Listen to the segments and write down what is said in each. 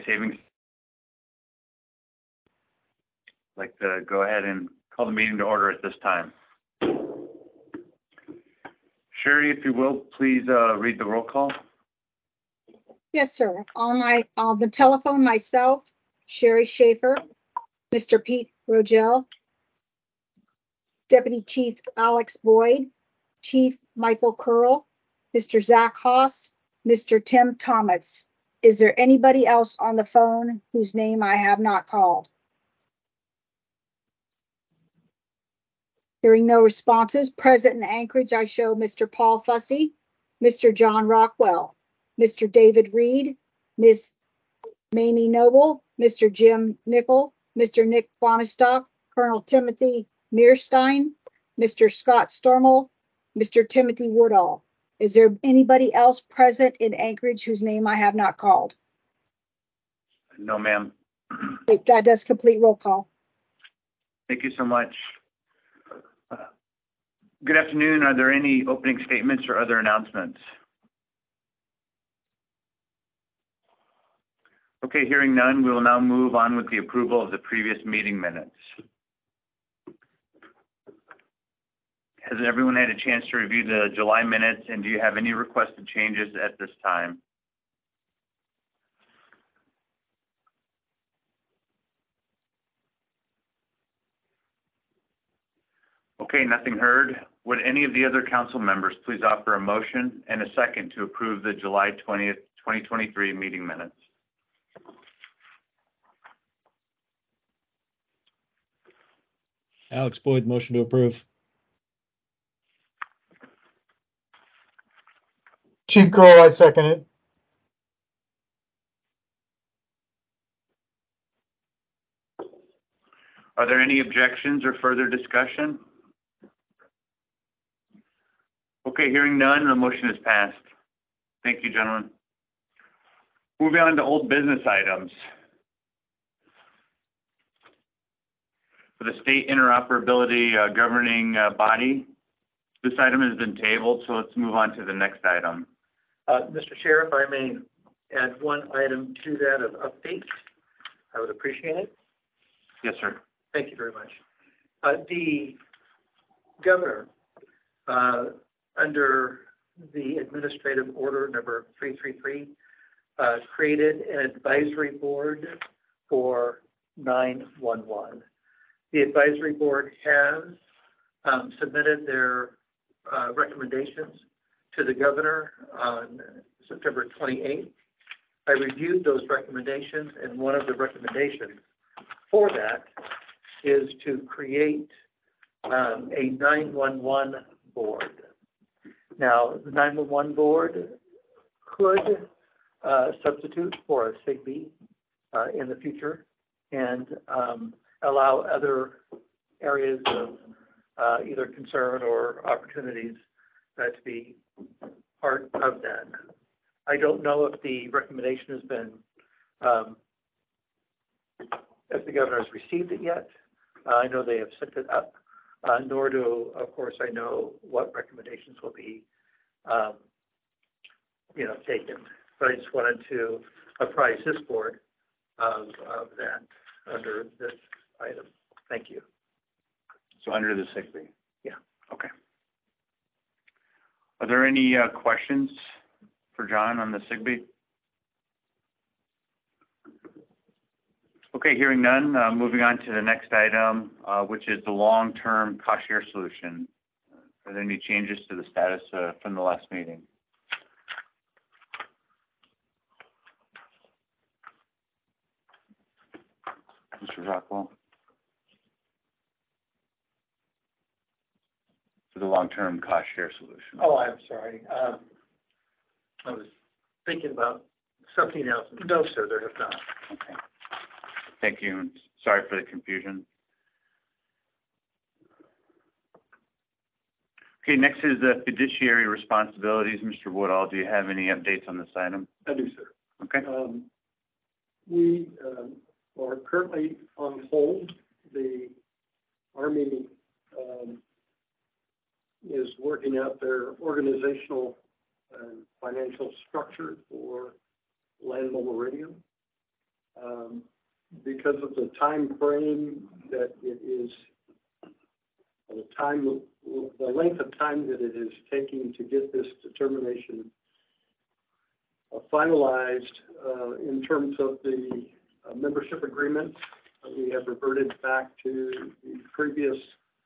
Savings. I'd like to go ahead and call the meeting to order at this time. Sherry, if you will, please read the roll call. Yes, sir. On the telephone, myself, Sherry Schaefer, Mr. Pete Rogel, Deputy Chief Alex Boyd, Chief Michael Curl, Mr. Zach Haas, Mr. Tim Thomas. Is there anybody else on the phone whose name I have not called? Hearing no responses, present in Anchorage, I show Mr. Paul Fussy, Mr. John Rockwell, Mr. David Reed, Ms. Mamie Noble, Mr. Jim Nickel, Mr. Nick Bonestock, Colonel Timothy Mearstein, Mr. Scott Stormel, Mr. Timothy Woodall. Is there anybody else present in Anchorage whose name I have not called? No, ma'am. That does complete roll call. Thank you so much. Good afternoon. Are there any opening statements or other announcements? Okay, hearing none, we will now move on with the approval of the previous meeting minutes. Has everyone had a chance to review the July minutes, and do you have any requested changes at this time? Okay, nothing heard. Would any of the other council members please offer a motion and a second to approve the July 20th, 2023 meeting minutes? Alex Boyd, motion to approve. Chief Curl, I second it. Are there any objections or further discussion? Okay, hearing none, the motion is passed. Thank you, gentlemen. Moving on to old business items. For the state interoperability governing body, this item has been tabled, so let's move on to the next item. Mr. Sheriff, I may add one item to that of update. I would appreciate it. Yes, sir. Thank you very much. The governor, under the administrative order number 333, created an advisory board for 911. The advisory board has submitted their recommendations to the governor on September 28th. I reviewed those recommendations, and one of the recommendations for that is to create a 911 board. Now, the 911 board could substitute for a SIGB in the future and allow other areas of either concern or opportunities to be part of that. I don't know if the recommendation has been, if the governor has received it yet. I know they have sent it up, nor do, of course, I know what recommendations will be, taken. But I just wanted to apprise this board of that under this item. Thank you. So under the SIGB? Yeah. Okay. Are there any questions for John on the SIGB? Okay, hearing none, moving on to the next item, which is the long-term cost share solution. Are there any changes to the status from the last meeting? Mr. Rockwell? For the long-term cost share solution. Oh, I'm sorry. I was thinking about something else. No, sir, there have not. Okay. Thank you. Sorry for the confusion. Okay, next is the fiduciary responsibilities. Mr. Woodall, do you have any updates on this item? I do, sir. Okay. We are currently on hold. The Army is working out their organizational and financial structure for land mobile radio. because of the time frame that it is, the length of time that it is taking to get this determination finalized in terms of the membership agreement. We have reverted back to the previous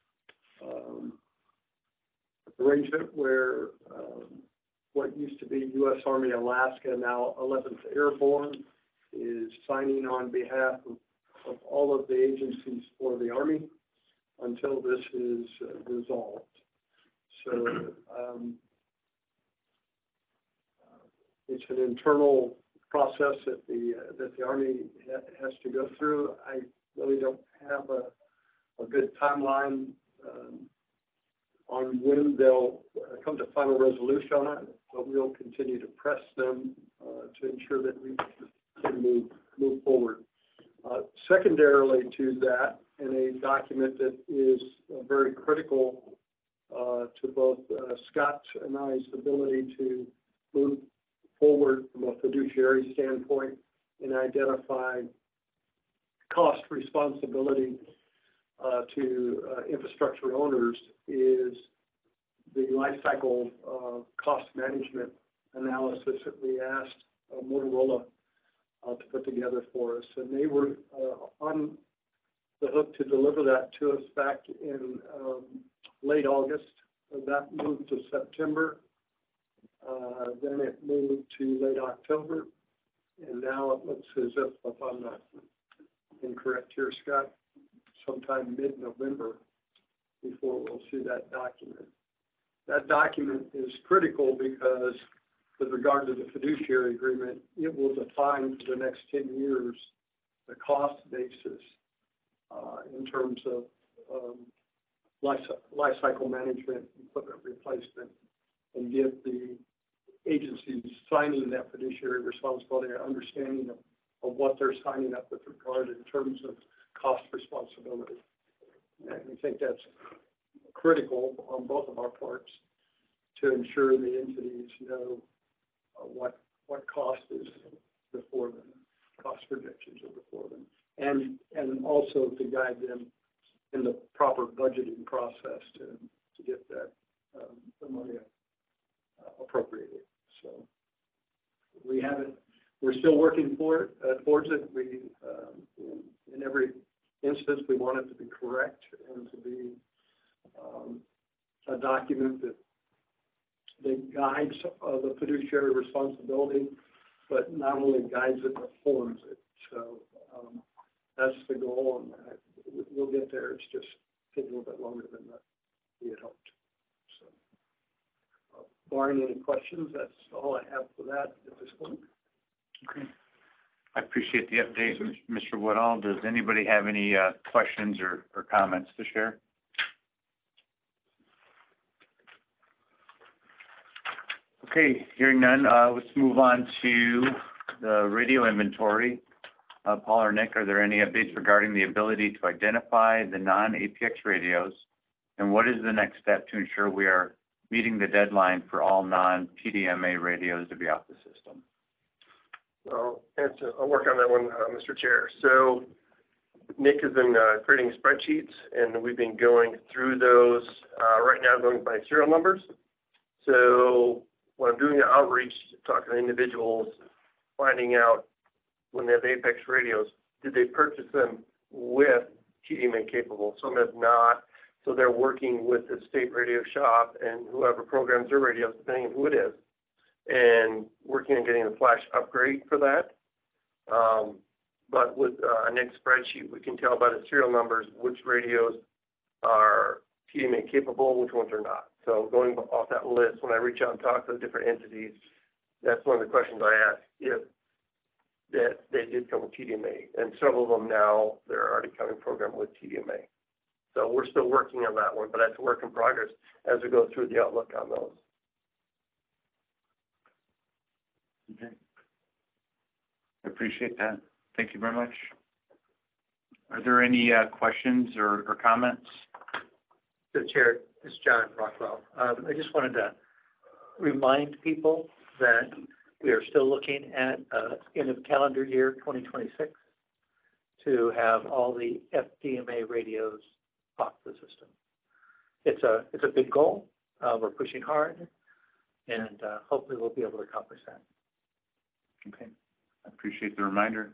arrangement where what used to be U.S. Army Alaska, now 11th Airborne, is signing on behalf of all of the agencies for the Army until this is resolved. So it's an internal process that the Army has to go through. I really don't have a good timeline on when they'll come to final resolution on it, but we'll continue to press them to ensure that we can move forward. Secondarily to that, in a document that is very critical to both Scott and I's ability to move forward from a fiduciary standpoint and identify cost responsibility to infrastructure owners, is the life cycle cost management analysis that we asked Motorola to put together for us. And they were on the hook to deliver that to us back in late August. That moved to September. Then it moved to late October. And now it looks as if I'm not incorrect here, Scott, sometime mid-November before we'll see that document. That document is critical because with regard to the fiduciary agreement, it will define for the next 10 years the cost basis in terms of life cycle management, equipment replacement, and give the agencies signing that fiduciary responsibility an understanding of what they're signing up with regard in terms of cost responsibility. And we think that's critical on both of our parts to ensure the entities know what cost is before them, cost projections are before them, and also to guide them in the proper budgeting process to get that the money appropriated. So we haven't. We're still working towards it. We in every instance we want it to be correct and to be a document that guides the fiduciary responsibility, but not only guides it, but forms it. So that's the goal, and we'll get there. It's just taking a little bit longer than we had hoped. So, barring any questions, that's all I have for that at this point. Okay. I appreciate the update, Mr. Woodall. Does anybody have any questions or comments to share? Okay, hearing none, let's move on to the radio inventory. Paul or Nick, are there any updates regarding the ability to identify the non-APX radios? And what is the next step to ensure we are meeting the deadline for all non-TDMA radios to be off the system? I'll work on that one, Mr. Chair. So Nick has been creating spreadsheets, and we've been going through those right now, going by serial numbers. So when I'm doing the outreach, talking to individuals, finding out when they have Apex radios, did they purchase them with TDMA capable? Some have not. So they're working with the state radio shop and whoever programs their radios, depending on who it is, and working on getting a flash upgrade for that. But with a Nick's spreadsheet, we can tell by the serial numbers which radios are TDMA capable, which ones are not. So going off that list, when I reach out and talk to the different entities, that's one of the questions I ask, if that they did come with TDMA. And several of them now, they're already coming programmed with TDMA. So we're still working on that one, but that's a work in progress as we go through the outlook on those. Okay. I appreciate that. Thank you very much. Are there any questions or comments? So, Chair, this is John Rockwell. I just wanted to remind people that We are still looking at end of calendar year 2026 to have all the FDMA radios off the system. It's a big goal. We're pushing hard, and hopefully we'll be able to accomplish that. Okay, I appreciate the reminder.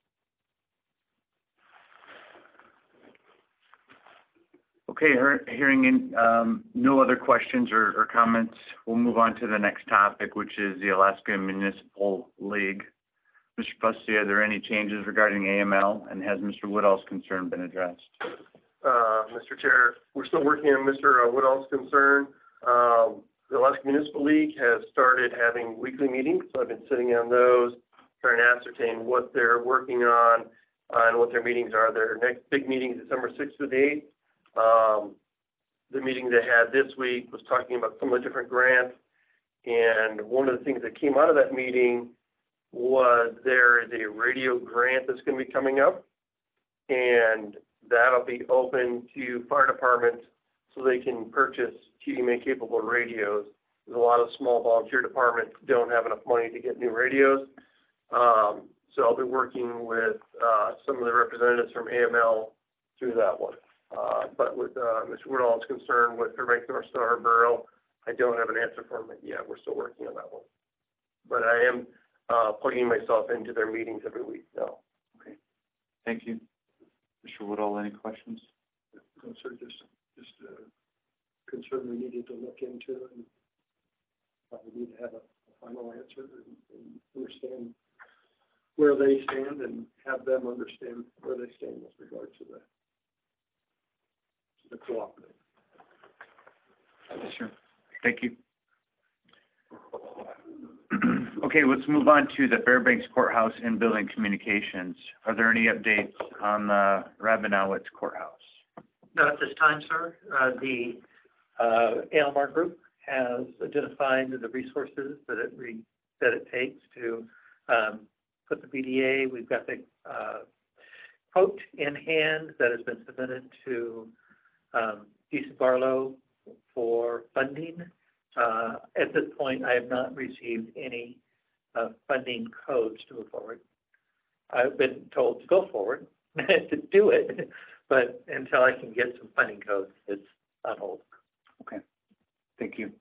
Okay, hearing no other questions or comments, we'll move on to the next topic, which is the Alaska Municipal League. Mr. Fussy, are there any changes regarding AML, and has Mr. Woodall's concern been addressed? Mr. Chair, we're still working on Mr. Woodall's concern. The Alaska Municipal League has started having weekly meetings, so I've been sitting on those, trying to ascertain what they're working on and what their meetings are. Their next big meeting is December 6th through the 8th. The meeting they had this week was talking about some of the different grants, and one of the things that came out of that meeting was there is a radio grant that's going to be coming up, and that'll be open to fire departments so they can purchase TDMA-capable radios. There's a lot of small volunteer departments that don't have enough money to get new radios. So I'll be working with some of the representatives from AML through that one. But with Mr. Woodall's concern with Fairbanks North Star Borough, I don't have an answer for him yet. We're still working on that one. But I am plugging myself into their meetings every week now. Okay, thank you. Mr. Woodall, any questions? No, sir, just a concern we needed to look into, and we need to have a final answer and understand where they stand and have them understand where they stand with regard to the cooperative. Sure. Thank you. Okay, let's move on to the Fairbanks Courthouse and Building Communications. Are there any updates on the Rabinowitz Courthouse? Not at this time, sir. The ALMAR group has identified the resources that it takes to put the BDA. We've got the quote in hand that has been submitted to DC Barlow for funding. At this point, I have not received any funding codes to move forward. I've been told to go forward to do it, but until I can get some funding codes, it's on hold. Okay, thank you.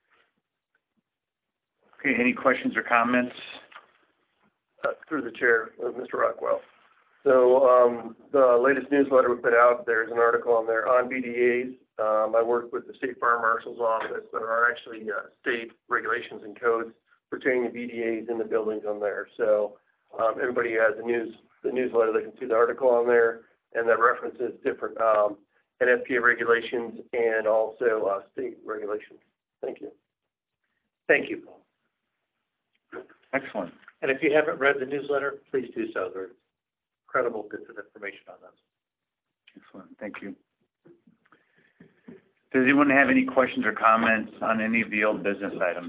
Okay, any questions or comments? Through the chair, Mr. Rockwell. So the latest newsletter we put out, there's an article on there on BDAs. I work with the State Fire Marshal's office. There are actually state regulations and codes pertaining to BDAs in the buildings on there. So everybody has the newsletter. They can see the article on there, and that references different NFPA regulations and also state regulations. Thank you. Thank you, Paul. Excellent. And if you haven't read the newsletter, please do so. There's incredible bits of information on those. Excellent. Thank you. Does anyone have any questions or comments on any of the old business items?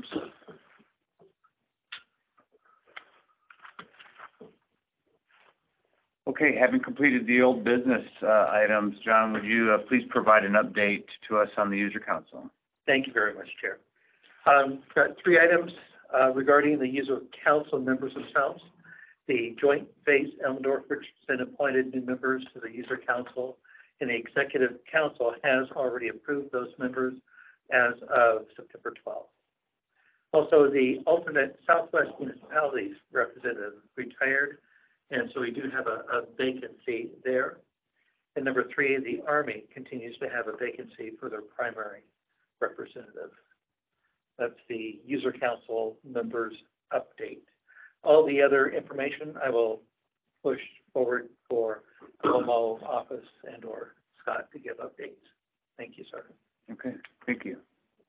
Okay, having completed the old business items, John, would you please provide an update to us on the user council? Thank you very much, Chair. Got 3 items regarding the user council members themselves. The Joint Base Elmendorf Richardson appointed new members to the user council, and the executive council has already approved those members as of September 12th. Also, the alternate Southwest municipalities representative retired, and so we do have a vacancy there. And number 3, the Army continues to have a vacancy for their primary representative. That's the user council members update. All the other information I will push forward for the Lomo office and or Scott to give updates. Thank you, sir. Okay, thank you.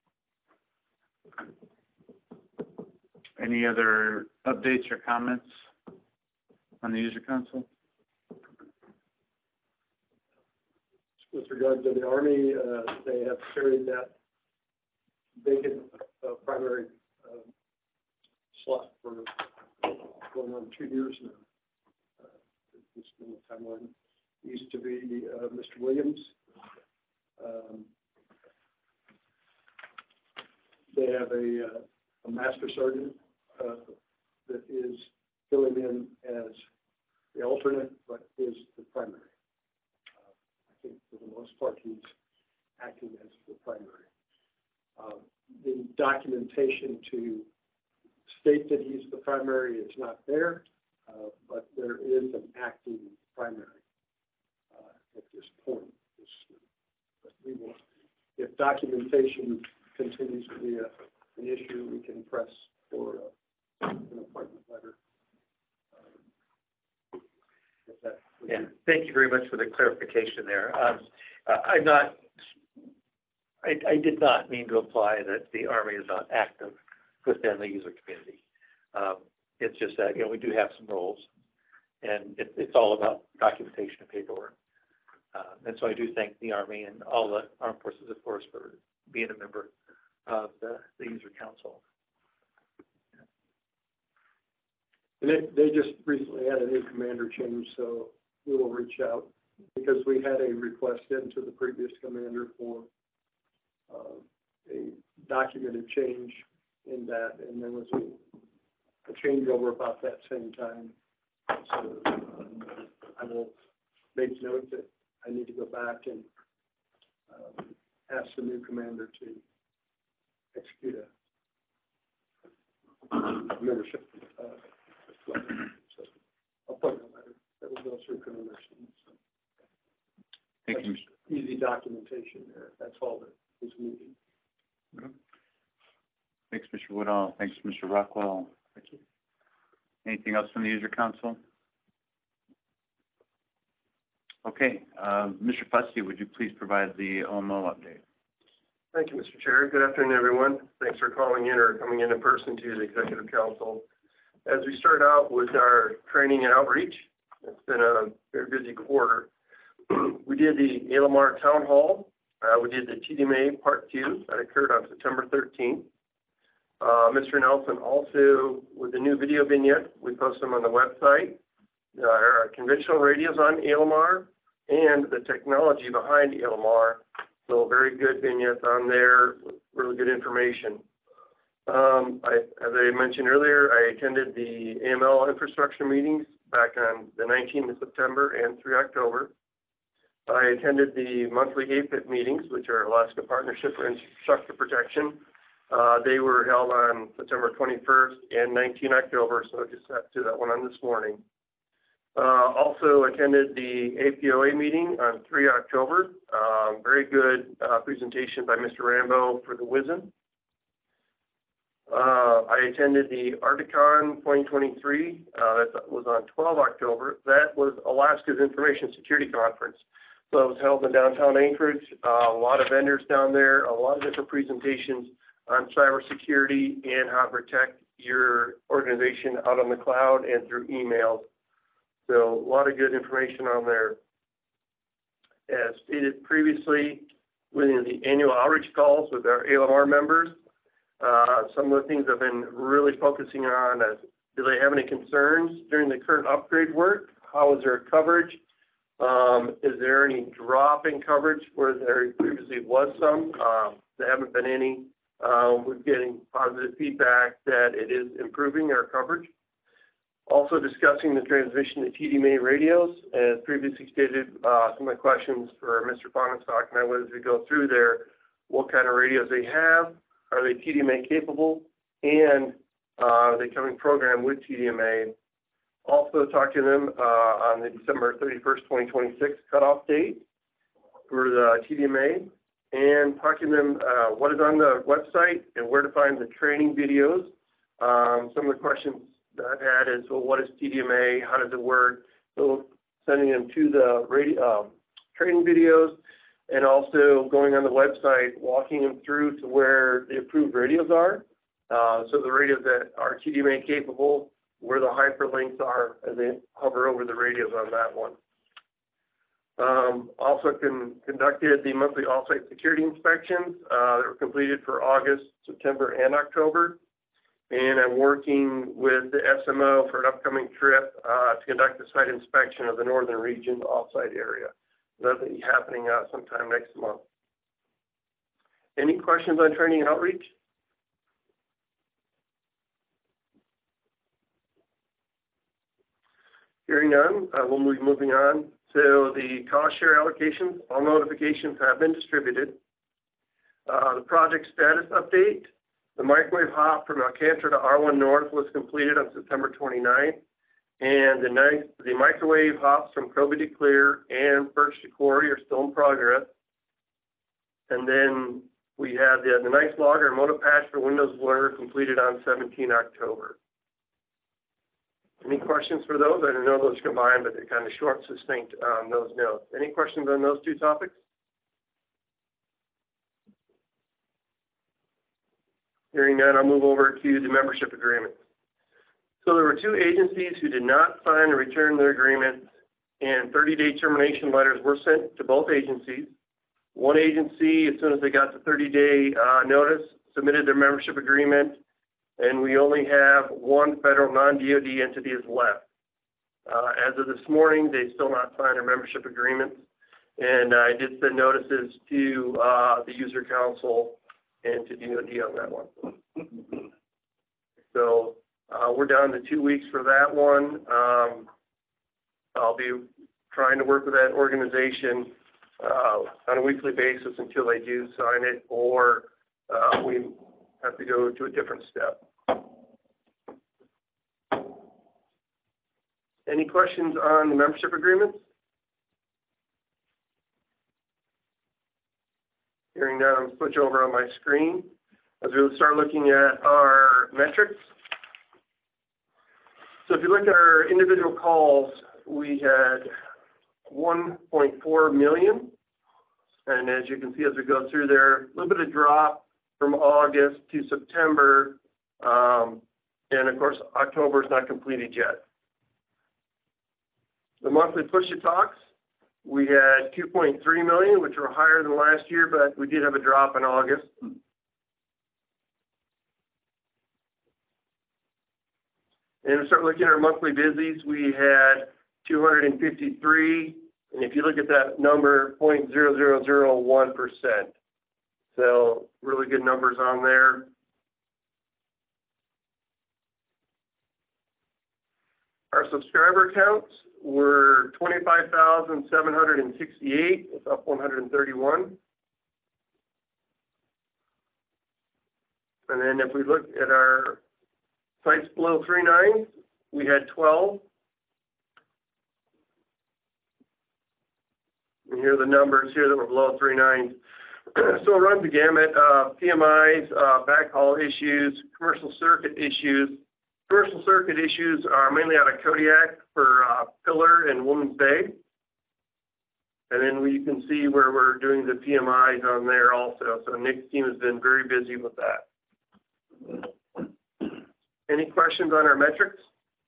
Any other updates or comments on the user council? With regard to the Army, they have carried that vacant primary slot for going on 2 years now. It's been a timeline. It used to be Mr. Williams. They have a master sergeant that is filling in as the alternate, but is the primary. I think for the most part, he's acting as the primary. The documentation to state that he's the primary is not there, but there is an acting primary at this point. But we will, if documentation continues to be an issue, we can press for an appointment letter. Yeah, thank you very much for the clarification there. I did not mean to imply that the Army is not active within the user community. It's just that, we do have some roles, and it's all about documentation and paperwork. And so I do thank the Army and all the armed forces, of course, for being a member of the user council. And they just recently had a new commander change, so we will reach out because we had a request into the previous commander for a documented change in that, and there was a changeover about that same time. So I will make note that I need to go back and ask the new commander to execute a membership letter. So appointment letter that will go through commission. So Thank you. Easy documentation there. That's all that is needed. Mm-hmm. Thanks, Mr. Woodall. Thanks, Mr. Rockwell. Thank you. Anything else from the user council? Okay, Mr. Fussy, would you please provide the OMO update? Thank you, Mr. Chair. Good afternoon, everyone. Thanks for calling in or coming in person to the Executive Council. As we start out with our training and outreach, it's been a very busy quarter. We did the ALMR Town Hall. We did the TDMA Part 2 that occurred on September 13th. Mr. Nelson also, with the new video vignette, we post them on the website. Our conventional radios on ALMR and the technology behind ALMR. So very good vignettes on there, really good information. As I mentioned earlier, I attended the AML infrastructure meetings back on the 19th of September and through October. I attended the monthly APIT meetings, which are Alaska Partnership for Infrastructure Protection. They were held on September 21st and 19 October, so I just got to that one on this morning. Also attended the APOA meeting on 3 October. Very good presentation by Mr. Rambo for the WISN. I attended the Arcticon 2023. That was on 12 October. That was Alaska's Information Security Conference. So it was held in downtown Anchorage. A lot of vendors down there, a lot of different presentations on cybersecurity and how to protect your organization out on the cloud and through emails. So a lot of good information on there. As stated previously, within the annual outreach calls with our ALMR members, some of the things I've been really focusing on is, do they have any concerns during the current upgrade work? How is their coverage? Is there any drop in coverage where there previously was some? There haven't been any. We're getting positive feedback that it is improving our coverage. Also discussing the transition to TDMA radios. As previously stated, some of the questions for Mr. Bonenstock and I was, as we go through there, what kind of radios they have, are they TDMA capable, and are they coming programmed with TDMA? Also talk to them on the December 31st, 2026 cutoff date for the TDMA, and talk to them what is on the website and where to find the training videos. Some of the questions that I've had is, well, what is TDMA? How does it work? So sending them to the training videos, and also going on the website, walking them through to where the approved radios are. So the radios that are TDMA capable, where the hyperlinks are as they hover over the radios on that one. Also conducted the monthly off-site security inspections that were completed for August, September, and October. And I'm working with the SMO for an upcoming trip to conduct a site inspection of the northern region off-site area. That'll be happening sometime next month. Any questions on training and outreach? Hearing none, we'll be moving on. So the cost share allocations, all notifications have been distributed. The project status update, the microwave hop from Alcantara to R1 North was completed on September 29th. And the microwave hops from Kobe to Clear and Birch to Quarry are still in progress. And then we had the nice logger and motor patch for Windows Blur completed on 17 October. Any questions for those? I know those combined, but they're kind of short, succinct on those notes. Any questions on those two topics? Hearing none, I'll move over to the membership agreement. So there were two agencies who did not sign or return their agreements, and 30-day termination letters were sent to both agencies. One agency, as soon as they got the 30-day notice, submitted their membership agreement, and we only have one federal non-DoD entity is left. As of this morning, they still not signed their membership agreements, and I did send notices to the user council and to DoD on that one. So we're down to 2 weeks for that one. I'll be trying to work with that organization on a weekly basis until they do sign it, or we have to go to a different step. Any questions on the membership agreements? Hearing none, I'll switch over on my screen as we start looking at our metrics. So if you look at our individual calls, we had 1.4 million. And as you can see, as we go through there, a little bit of drop from August to September. And of course, October is not completed yet. The monthly push-to-talks, we had 2.3 million, which were higher than last year, but we did have a drop in August. And we start looking at our monthly busies, we had 253, and if you look at that number, 0.0001%. So really good numbers on there. Our subscriber counts were 25,768. It's up 131. And then if we look at our sites below 3.9, we had 12. And here are the numbers here that were below 3.9. So it runs the gamut of PMIs, backhaul issues, commercial circuit issues. Commercial circuit issues are mainly out of Kodiak for Pillar and Woman's Bay. And then you can see where we're doing the PMIs on there also. So Nick's team has been very busy with that. Any questions on our metrics?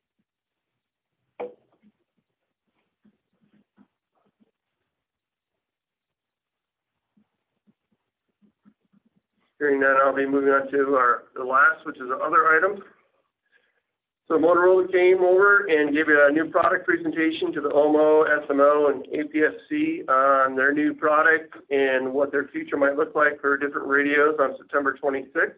Hearing that, I'll be moving on to the last, which is the other items. So Motorola came over and gave a new product presentation to the OMO, SMO, and APSC on their new product and what their future might look like for different radios on September 26th.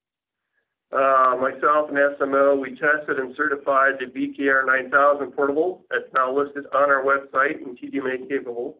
Myself and SMO, we tested and certified the BKR 9000 portable that's now listed on our website and TDMA capable.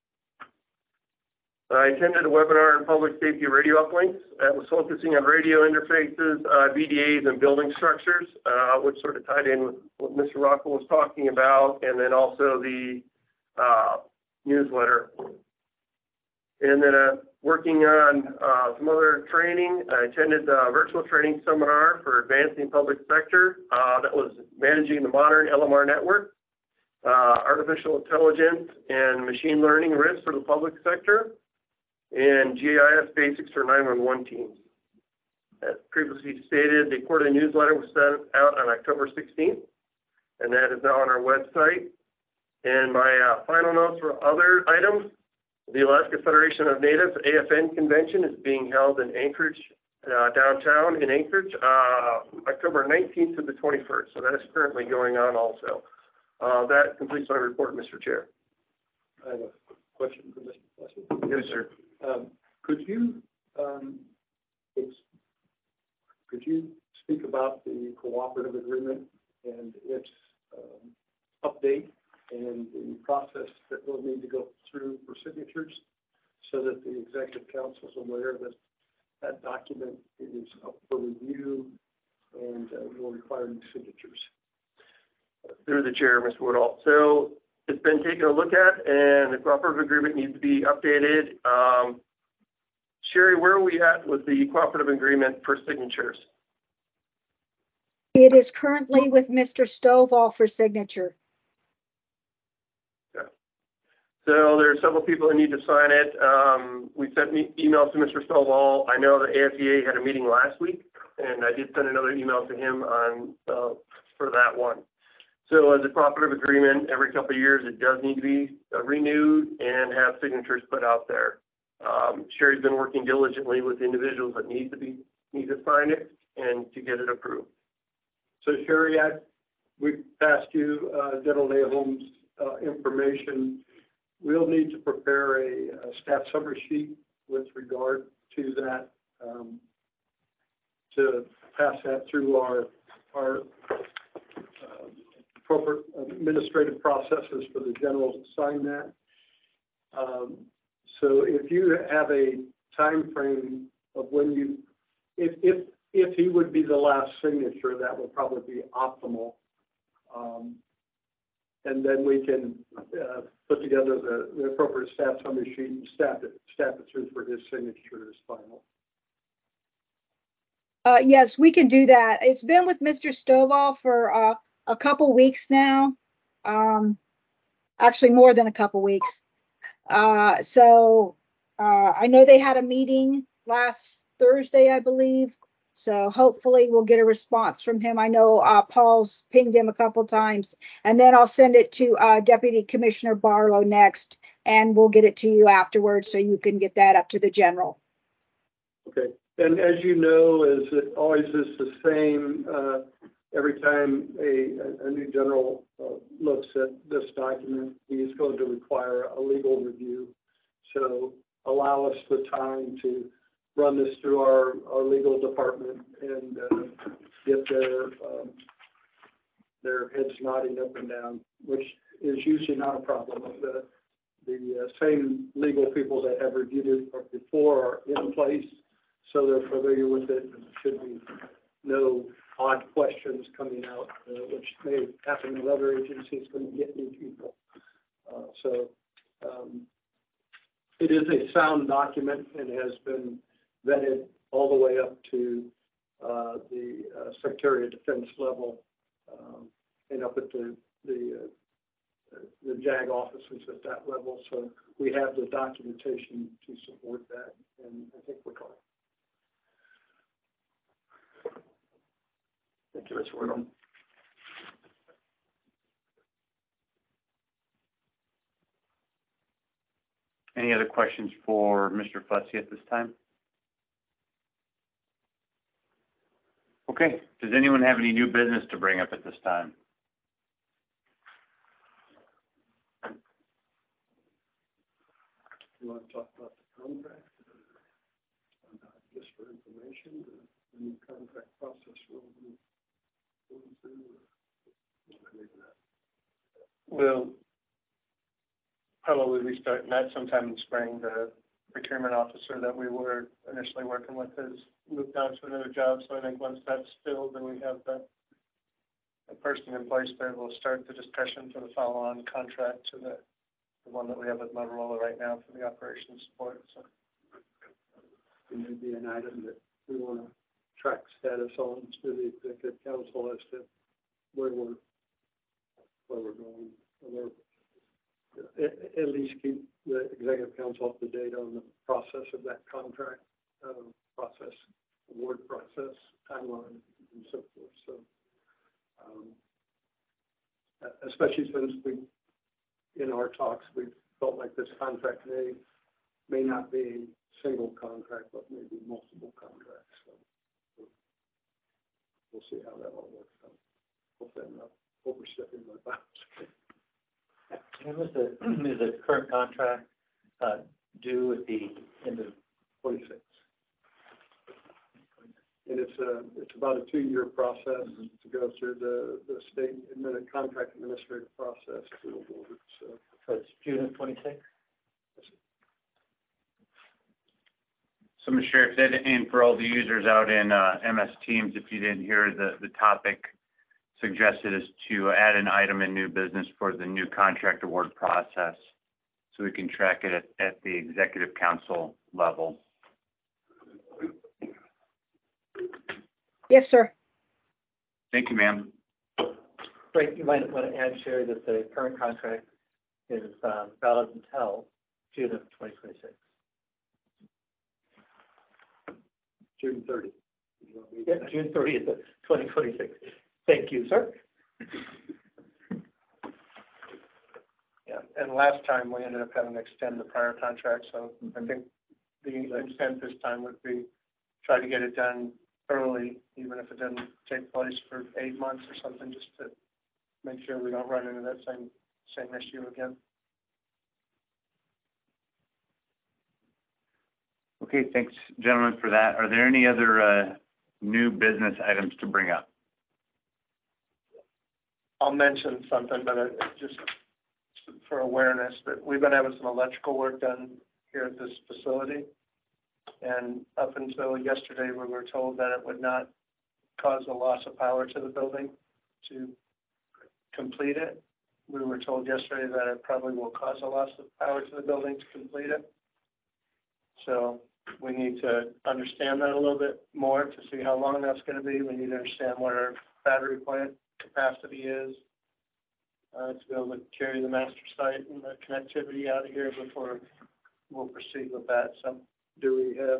I attended a webinar on public safety radio uplinks that was focusing on radio interfaces, VDAs, and building structures, which sort of tied in with what Mr. Rockwell was talking about, and then also the newsletter. And then working on some other training, I attended a virtual training seminar for advancing public sector that was managing the modern LMR network, artificial intelligence and machine learning risks for the public sector, and GIS basics for 911 teams. As previously stated, the quarterly newsletter was sent out on October 16th, and that is now on our website. And my final notes for other items, the Alaska Federation of Natives AFN convention is being held in Anchorage, downtown in Anchorage, October 19th to the 21st. So that is currently going on also. That completes my report, Mr. Chair. I have a question for Mr. Plessy. Yes, sir. Could you speak about the cooperative agreement and its update process that we'll need to go through for signatures so that the executive council is aware that that document is up for review and will require new signatures. Through the chair, Mr. Woodall. So it's been taken a look at, and the cooperative agreement needs to be updated. Sherry, where are we at with the cooperative agreement for signatures? It is currently with Mr. Stovall for signature. Okay. So there are several people that need to sign it. We sent emails to Mr. Stovall. I know the AFEA had a meeting last week, and I did send another email to him on for that one. So as a cooperative agreement, every couple of years, it does need to be renewed and have signatures put out there. Sherry's been working diligently with individuals that need to sign it and to get it approved. So Sherry, we passed you General Nahum's information. We'll need to prepare a staff summary sheet with regard to that, to pass that through our corporate administrative processes for the generals to sign that. So if you have a time frame of when you, if he would be the last signature, that would probably be optimal. And then we can put together the appropriate staff summary sheet and staff it through for his signature as final. Yes, we can do that. It's been with Mr. Stovall for a couple weeks now. Actually, more than a couple weeks. So I know they had a meeting last Thursday, I believe. So hopefully we'll get a response from him. I know Paul's pinged him a couple times, and then I'll send it to Deputy Commissioner Barlow next, and we'll get it to you afterwards so you can get that up to the general. Okay. And as you know, as it always is the same, every time a new general looks at this document, he is going to require a legal review. So allow us the time to run this through our legal department and get their heads nodding up and down, which is usually not a problem. The same legal people that have reviewed it before are in place, so they're familiar with it, and there should be no odd questions coming out, which may happen in other agencies when you get new people. It is a sound document and has been vetted all the way up to the Secretary of Defense level and up at the JAG offices at that level. So we have the documentation to support that, and I think we're fine. Thank you, Mr. Whittle. Any other questions for Mr. Fussy at this time? Okay. Does anyone have any new business to bring up at this time? You want to talk about the contract? Just for information, the new contract process will be going through. We'll probably restart that sometime in spring. The procurement officer that we were initially working with has moved on to another job, so I think once that's filled and we have a person in place there, we'll start the discussion for the follow-on contract to the one that we have with Motorola right now for the operations support. So it may be an item that we want to track status on to the Executive Council as to where we're going. Or at least keep the Executive Council up to date on the process of that contract process, award process, timeline, and so forth. So, especially since in our talks, we felt like this contract may not be a single contract, but maybe multiple contracts. So we'll see how that all works out. Hopefully I'm not overstepping my bounds. and is the current contract due at the end of 26. And it's about a 2-year process to go through the state contract administrative process to award it, so. So it's June of 26. So, Mr. Sheriff, that, and for all the users out in MS Teams, if you didn't hear, the topic suggested is to add an item in new business for the new contract award process, so we can track it at the executive council level. Yes, sir. Thank you, ma'am. Right, you might want to add, Sherry, that the current contract is valid until June of 2026. June 30. Yeah, June 30th of 2026. Thank you, sir. Yeah, and last time we ended up having to extend the prior contract, so I think the intent this time would be try to get it done early, even if it doesn't take place for 8 months or something, just to make sure we don't run into that same issue again. Okay, thanks, gentlemen, for that. Are there any other new business items to bring up? I'll mention something, but just for awareness, that we've been having some electrical work done here at this facility. And up until yesterday, we were told that it would not cause a loss of power to the building to complete it. We were told yesterday that it probably will cause a loss of power to the building to complete it. So we need to understand that a little bit more to see how long that's going to be. We need to understand what our battery plant capacity is to be able to carry the master site and the connectivity out of here before we'll proceed with that. So Do we have,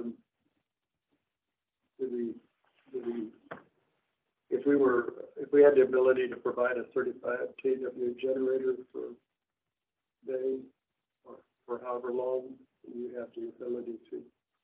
if we had the ability to provide a 35 kW generator for day or for however long, you have the ability to?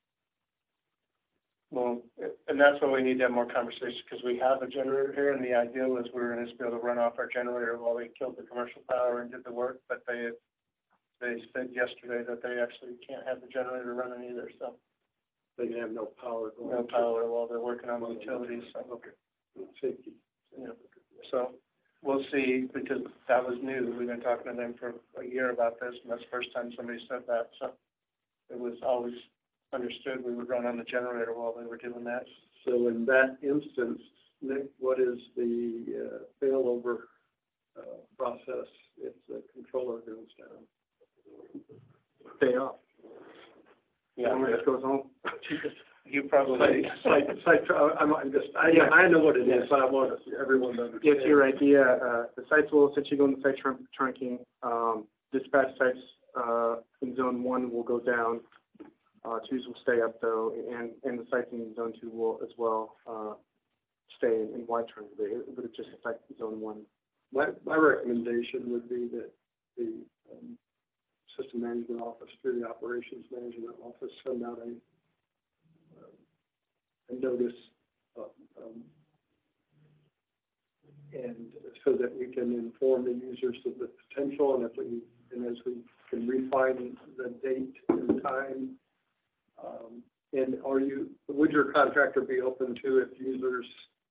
well, and that's why we need to have more conversations, because we have a generator here, and the idea was we were going to be able to run off our generator while we killed the commercial power and did the work, but they said yesterday that they actually can't have the generator running either, so. They have no power going. No power while they're working on the utilities, so. Okay. Safety. Yeah. So we'll see, because that was new. We've been talking to them for a year about this, and that's the first time somebody said that, so. It was always understood we would run on the generator while they were doing that. So in that instance, Nick, what is the failover process if the controller goes down? Stay up. Yeah, Someone just goes home. you probably. I know what it is, but I want everyone to understand. Yes, your idea, the sites will essentially go into site trunking. Dispatch sites in zone 1 will go down. 2s will stay up though, and the sites in zone 2 will as well stay in wide trunk. It would just affect zone 1. My recommendation would be that the system management office through the operations management office send out a notice and so that we can inform the users of the potential, and as we can refine the date and time. And would your contractor be open to if users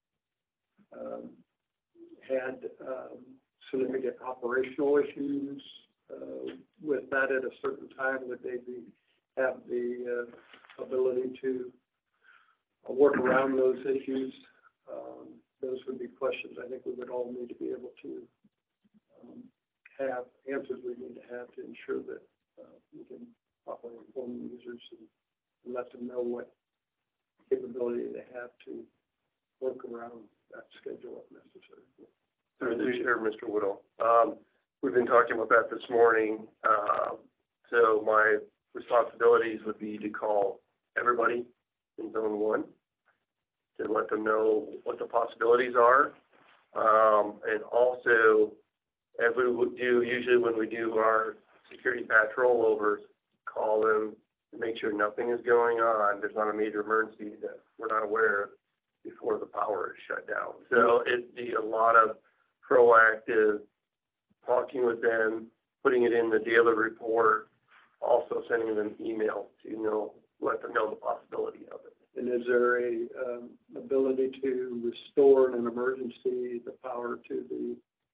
had significant operational issues with that at a certain time? Would they have the ability to work around those issues? Those would be questions I think we would all need to be able to have answers we need to have to ensure that we can properly inform the users and let them know what capability they have to work around that schedule if necessary. Through the chair, Mr. Whittle. We've been talking about that this morning. So my responsibilities would be to call everybody in zone 1 to let them know what the possibilities are. And also, as we would do usually when we do our security patch rollovers, call them to make sure nothing is going on. There's not a major emergency that we're not aware of before the power is shut down. So it'd be a lot of proactive talking with them, putting it in the daily report, also sending them an email to let them know the possibility of it. And is there a, ability to restore in an emergency the power to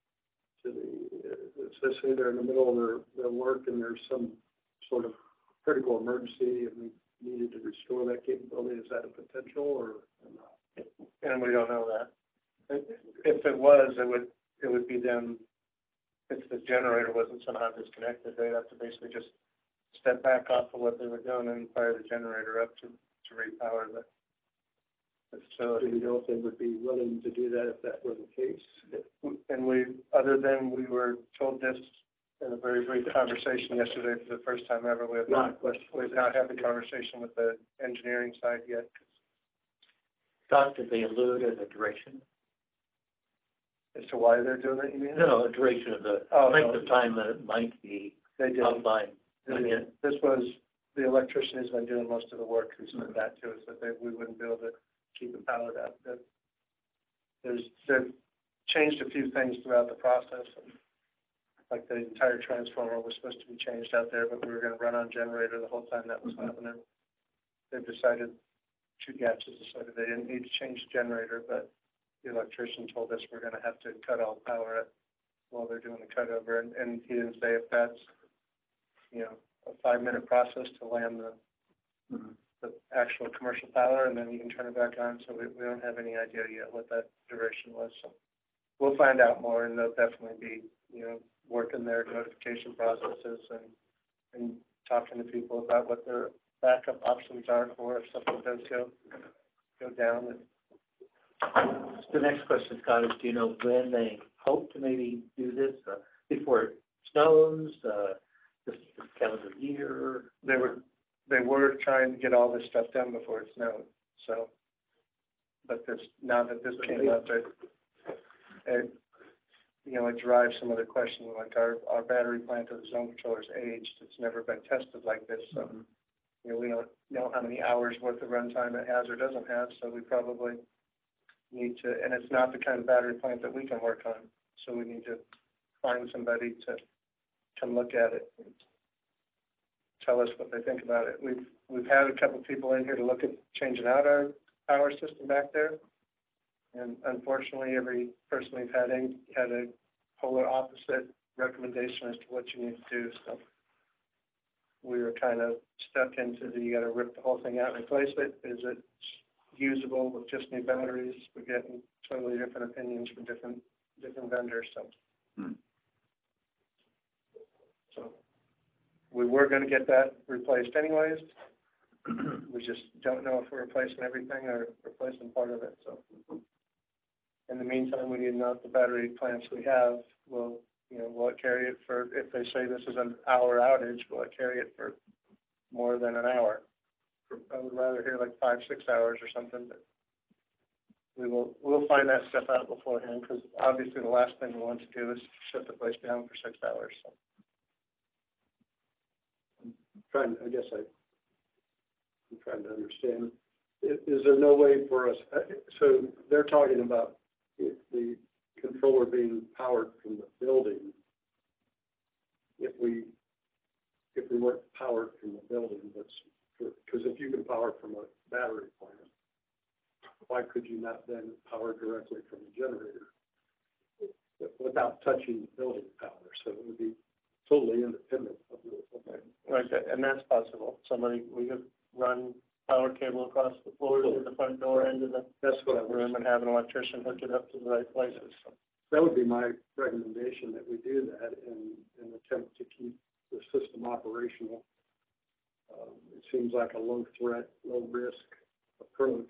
let's say they're in the middle of their work and there's some sort of critical emergency and we needed to restore that capability? Is that a potential or not? And we don't know that. If it was, it would be them, if the generator wasn't somehow disconnected, they'd have to basically just step back off of what they were doing and fire the generator up to repower the facility. Do we know if they would be willing to do that if that were the case? And we were told this in a very brief conversation yesterday for the first time ever. We have not had the conversation with the engineering side yet. Doc, did they allude at the duration? As to why they're doing it, you mean? No, the duration of the length of time that it might be offline. This was, the electrician who's been doing most of the work who said that to us, that we wouldn't be able to keep it powered up. They've changed a few things throughout the process. Like the entire transformer was supposed to be changed out there, but we were going to run on generator the whole time that was happening. They've decided, two gases decided they didn't need to change the generator, but the electrician told us we're going to have to cut all power while they're doing the cutover. And he didn't say if that's, a 5-minute process to land the actual commercial power, and then you can turn it back on. So we don't have any idea yet what that duration was. So we'll find out more, and they'll definitely be, working their notification processes and talking to people about what their backup options are for if something does go down. The next question, Scott, is do you know when they hope to maybe do this? Before it snows, this calendar year? They were trying to get all this stuff done before it snowed. So, but now that this came up, it drives some other questions, like our battery plant or the zone controller is aged. It's never been tested like this. So, we don't know how many hours worth of runtime it has or doesn't have. So we probably need to, and it's not the kind of battery plant that we can work on. So we need to find somebody to come look at it and tell us what they think about it. We've had a couple of people in here to look at changing out our power system back there. And unfortunately, every person we've had in had a polar opposite recommendation as to what you need to do. So we were kind of stuck into you got to rip the whole thing out and replace it. Is it usable with just new batteries? We're getting totally different opinions from different vendors. So we were going to get that replaced anyways. We just don't know if we're replacing everything or replacing part of it. So in the meantime, we need to know if the battery plants we have will it carry it for, if they say this is an hour outage, will it carry it for more than an hour? I would rather hear like 5-6 hours or something, but we'll find that stuff out beforehand, because obviously the last thing we want to do is shut the place down for 6 hours. So. I'm trying to understand. Is there no way for us? So they're talking about the controller being powered from the building. If we weren't powered from the building, because if you can power from a battery plant, why could you not then power directly from the generator without touching the building power? So it would be totally independent of the thing. Right, and that's possible. We could run power cable across the floor to the front door into the room and have an electrician hook it up to the right places. So. That would be my recommendation, that we do that and attempt to keep the system operational. It seems like a low threat, low risk approach.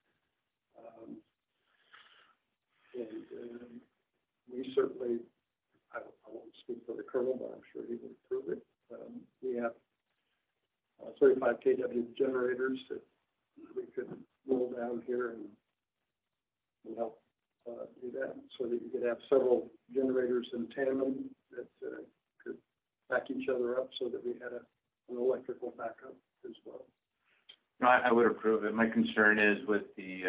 And we certainly, I won't speak for the colonel, but I'm sure he would approve it. We have 35 kW generators that we could roll down here and help do that, so that you could have several generators in tandem that could back each other up, so that we had an electrical backup as well. No, I would approve it. My concern is with the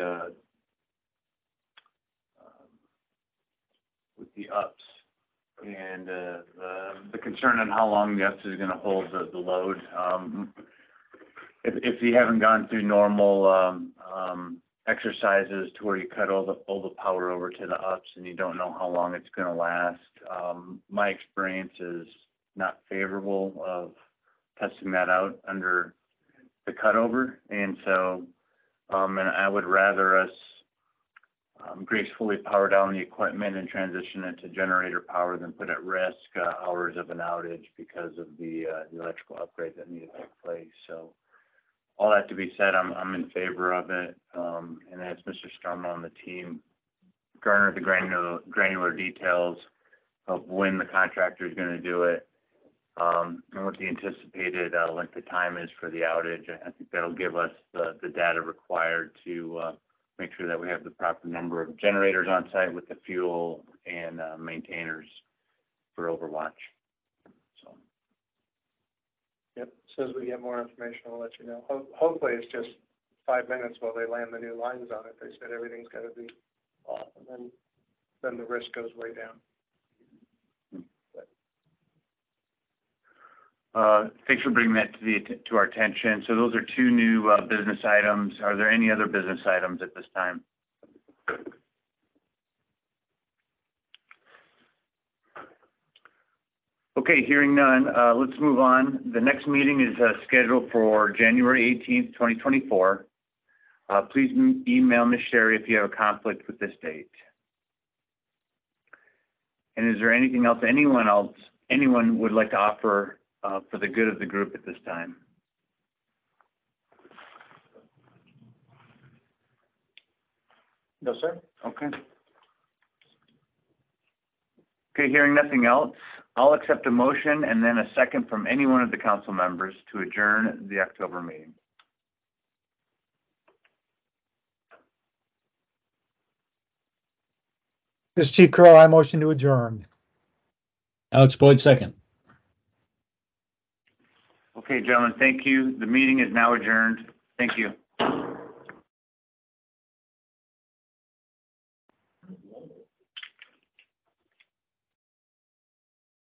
ups, and the concern on how long the ups is going to hold the load. if you haven't gone through normal, exercises to where you cut all the power over to the ups and you don't know how long it's gonna last, my experience is not favorable of testing that out under the cutover. And so, and I would rather us gracefully power down the equipment and transition it to generator power than put at risk hours of an outage because of the electrical upgrade that need to take place. So all that to be said, I'm in favor of it. And as Mr. Stormo and the team garner the granular details of when the contractor is going to do it, and what the anticipated length of time is for the outage, I think that'll give us the data required to make sure that we have the proper number of generators on site with the fuel and maintainers for Overwatch. So. Yep, as soon as we get more information, I'll let you know. Hopefully it's just 5 minutes while they land the new lines on it. They said everything's got to be off, and then the risk goes way down. Thanks for bringing that to our attention. So those are two new business items. Are there any other business items at this time? Okay, hearing none, let's move on. The next meeting is scheduled for January 18th, 2024. Please email Ms. Sherry if you have a conflict with this date. And is there anything else anyone would like to offer for the good of the group at this time? No, sir. Okay. Okay, hearing nothing else, I'll accept a motion and then a second from any one of the council members to adjourn the October meeting. This is Chief Curl. I motion to adjourn. Alex Boyd, second. Okay, gentlemen, thank you. The meeting is now adjourned. Thank you.